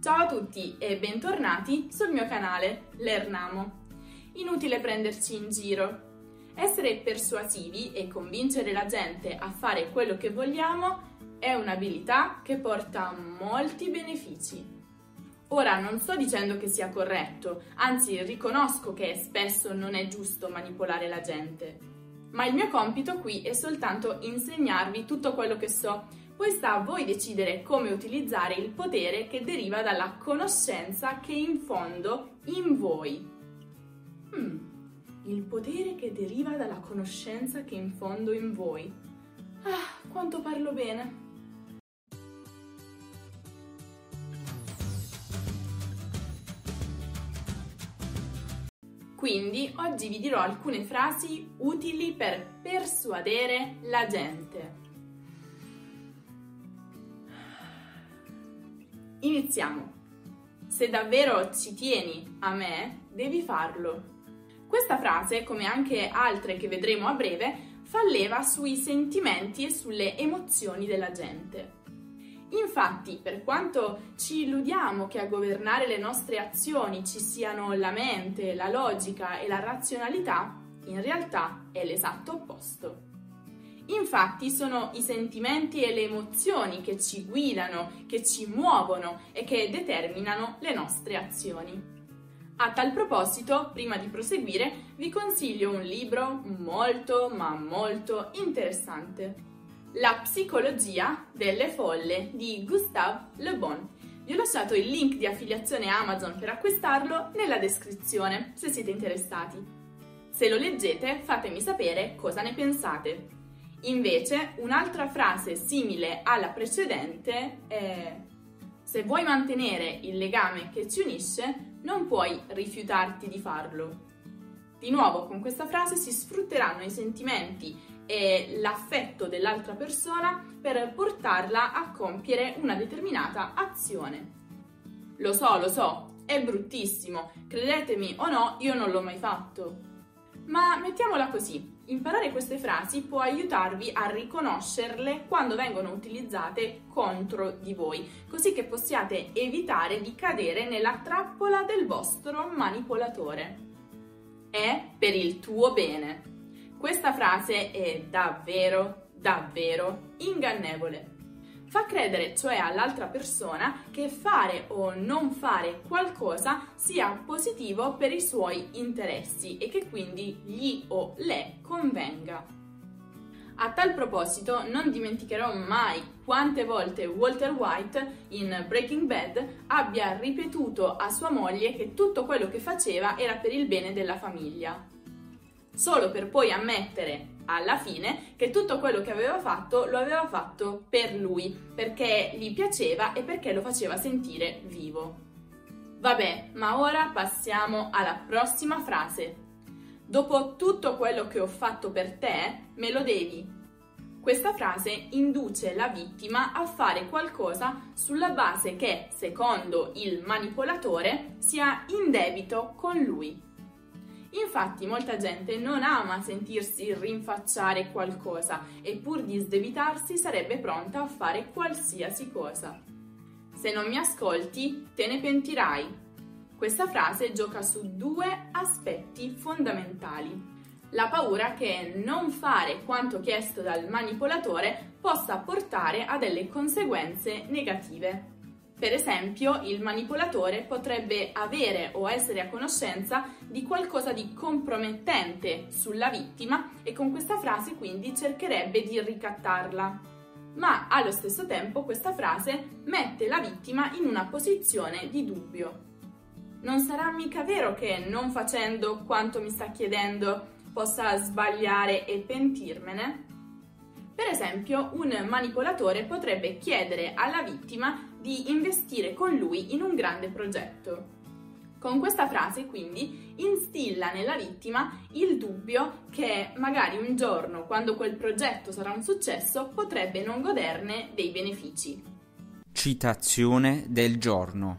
Ciao a tutti e bentornati sul mio canale Lernamo. Inutile prenderci in giro. Essere persuasivi e convincere la gente a fare quello che vogliamo è un'abilità che porta molti benefici. Ora non sto dicendo che sia corretto, anzi riconosco che spesso non è giusto manipolare la gente. Ma il mio compito qui è soltanto insegnarvi tutto quello che so, poi sta a voi decidere come utilizzare il potere che deriva dalla conoscenza che infondo in voi. Il potere che deriva dalla conoscenza che infondo in voi. Ah, quanto parlo bene! Quindi oggi vi dirò alcune frasi utili per persuadere la gente. Iniziamo. Se davvero ci tieni a me, devi farlo. Questa frase, come anche altre che vedremo a breve, fa leva sui sentimenti e sulle emozioni della gente. Infatti, per quanto ci illudiamo che a governare le nostre azioni ci siano la mente, la logica e la razionalità, in realtà è l'esatto opposto. Infatti sono i sentimenti e le emozioni che ci guidano, che ci muovono e che determinano le nostre azioni. A tal proposito, prima di proseguire, vi consiglio un libro molto interessante. La psicologia delle folle di Gustave Le Bon. Vi ho lasciato il link di affiliazione Amazon per acquistarlo nella descrizione, se siete interessati. Se lo leggete, fatemi sapere cosa ne pensate. Invece, un'altra frase simile alla precedente è: se vuoi mantenere il legame che ci unisce, non puoi rifiutarti di farlo. Di nuovo, con questa frase si sfrutteranno i sentimenti e l'affetto dell'altra persona per portarla a compiere una determinata azione. Lo so, è bruttissimo, credetemi o no, io non l'ho mai fatto. Ma mettiamola così, imparare queste frasi può aiutarvi a riconoscerle quando vengono utilizzate contro di voi, così che possiate evitare di cadere nella trappola del vostro manipolatore. È per il tuo bene. Questa frase è davvero ingannevole. Fa credere cioè all'altra persona che fare o non fare qualcosa sia positivo per i suoi interessi e che quindi gli o le convenga. A tal proposito non dimenticherò mai quante volte Walter White in Breaking Bad abbia ripetuto a sua moglie che tutto quello che faceva era per il bene della famiglia. Solo per poi ammettere alla fine che tutto quello che aveva fatto lo aveva fatto per lui, perché gli piaceva e perché lo faceva sentire vivo. Vabbè, ma ora passiamo alla prossima frase. Dopo tutto quello che ho fatto per te, me lo devi. Questa frase induce la vittima a fare qualcosa sulla base che, secondo il manipolatore, sia in debito con lui. Infatti molta gente non ama sentirsi rinfacciare qualcosa e pur di sdebitarsi sarebbe pronta a fare qualsiasi cosa. Se non mi ascolti, te ne pentirai. Questa frase gioca su due aspetti fondamentali. La paura che non fare quanto chiesto dal manipolatore possa portare a delle conseguenze negative. Per esempio, il manipolatore potrebbe avere o essere a conoscenza di qualcosa di compromettente sulla vittima e con questa frase quindi cercherebbe di ricattarla. Ma allo stesso tempo questa frase mette la vittima in una posizione di dubbio. Non sarà mica vero che non facendo quanto mi sta chiedendo possa sbagliare e pentirmene? Per esempio, un manipolatore potrebbe chiedere alla vittima di investire con lui in un grande progetto. Con questa frase, quindi, instilla nella vittima il dubbio che magari un giorno, quando quel progetto sarà un successo, potrebbe non goderne dei benefici. Citazione del giorno.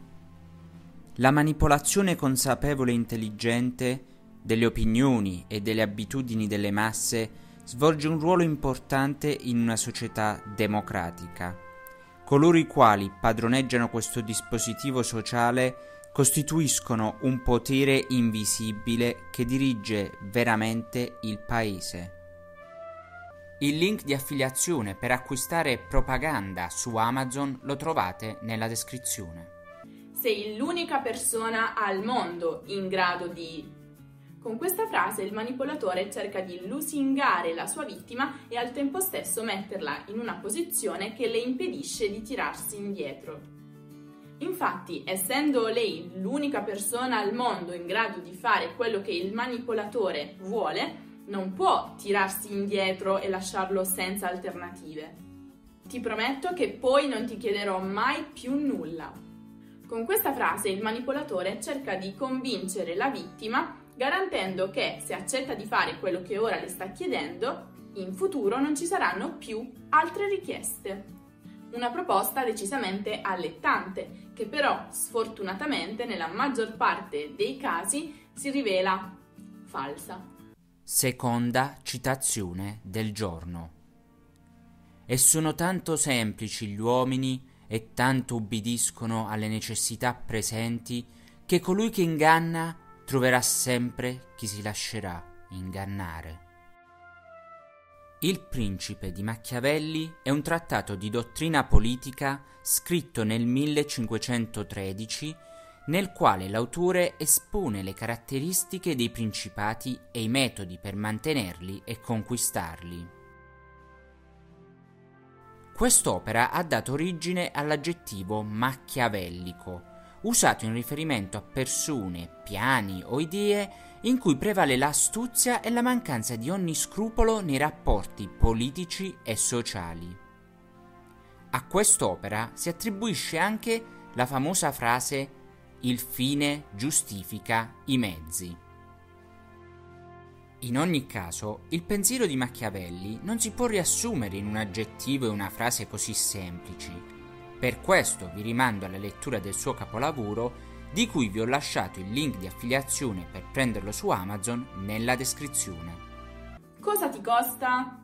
La manipolazione consapevole e intelligente delle opinioni e delle abitudini delle masse svolge un ruolo importante in una società democratica. coloro i quali padroneggiano questo dispositivo sociale costituiscono un potere invisibile che dirige veramente il paese. Il link di affiliazione per acquistare propaganda su Amazon lo trovate nella descrizione. Sei l'unica persona al mondo in grado di... Con questa frase il manipolatore cerca di lusingare la sua vittima e al tempo stesso metterla in una posizione che le impedisce di tirarsi indietro. Infatti, essendo lei l'unica persona al mondo in grado di fare quello che il manipolatore vuole, non può tirarsi indietro e lasciarlo senza alternative. Ti prometto che poi non ti chiederò mai più nulla. Con questa frase il manipolatore cerca di convincere la vittima, garantendo che se accetta di fare quello che ora le sta chiedendo, in futuro non ci saranno più altre richieste. Una proposta decisamente allettante, che però sfortunatamente nella maggior parte dei casi si rivela falsa. Seconda citazione del giorno. E sono tanto semplici gli uomini e tanto ubbidiscono alle necessità presenti che colui che inganna troverà sempre chi si lascerà ingannare. Il Principe di Machiavelli è un trattato di dottrina politica scritto nel 1513 nel quale l'autore espone le caratteristiche dei principati e i metodi per mantenerli e conquistarli. Quest'opera ha dato origine all'aggettivo machiavellico, usato in riferimento a persone, piani o idee in cui prevale l'astuzia e la mancanza di ogni scrupolo nei rapporti politici e sociali. A quest'opera si attribuisce anche la famosa frase «Il fine giustifica i mezzi». In ogni caso, il pensiero di Machiavelli non si può riassumere in un aggettivo e una frase così semplici. Per questo vi rimando alla lettura del suo capolavoro, di cui vi ho lasciato il link di affiliazione per prenderlo su Amazon nella descrizione. Cosa ti costa?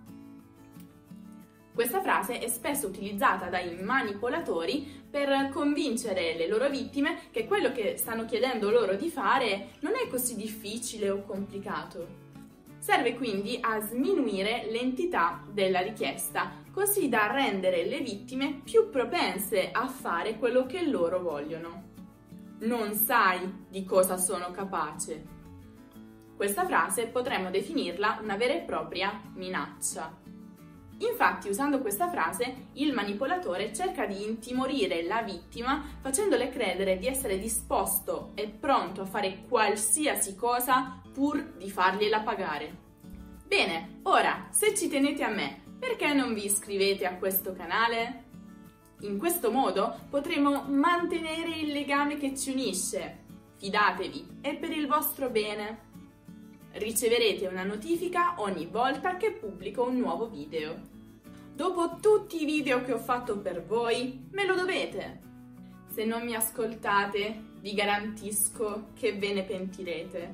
Questa frase è spesso utilizzata dai manipolatori per convincere le loro vittime che quello che stanno chiedendo loro di fare non è così difficile o complicato. Serve quindi a sminuire l'entità della richiesta, così da rendere le vittime più propense a fare quello che loro vogliono. Non sai di cosa sono capace. Questa frase potremmo definirla una vera e propria minaccia. Infatti, usando questa frase, il manipolatore cerca di intimorire la vittima facendole credere di essere disposto e pronto a fare qualsiasi cosa pur di fargliela pagare. Bene, ora, se ci tenete a me, perché non vi iscrivete a questo canale? In questo modo potremo mantenere il legame che ci unisce. Fidatevi, è per il vostro bene. Riceverete una notifica ogni volta che pubblico un nuovo video. Dopo tutti i video che ho fatto per voi, me lo dovete. Se non mi ascoltate, vi garantisco che ve ne pentirete.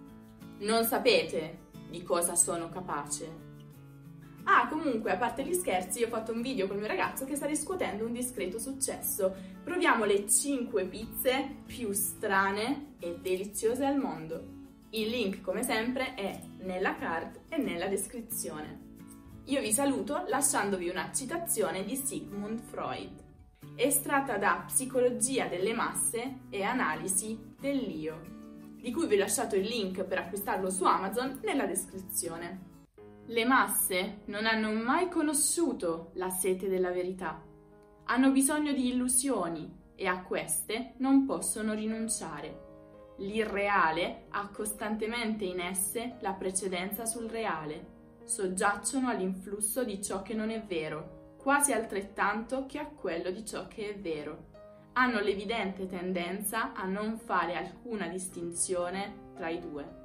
Non sapete di cosa sono capace. Ah, comunque, a parte gli scherzi, ho fatto un video con il mio ragazzo che sta riscuotendo un discreto successo. Proviamo le 5 pizze più strane e deliziose al mondo. Il link, come sempre, è nella card e nella descrizione. Io vi saluto lasciandovi una citazione di Sigmund Freud, estratta da Psicologia delle masse e analisi dell'io, di cui vi ho lasciato il link per acquistarlo su Amazon nella descrizione. Le masse non hanno mai conosciuto la sete della verità. Hanno bisogno di illusioni e a queste non possono rinunciare. L'irreale ha costantemente in esse la precedenza sul reale. Soggiacciono all'influsso di ciò che non è vero, quasi altrettanto che a quello di ciò che è vero. Hanno l'evidente tendenza a non fare alcuna distinzione tra i due.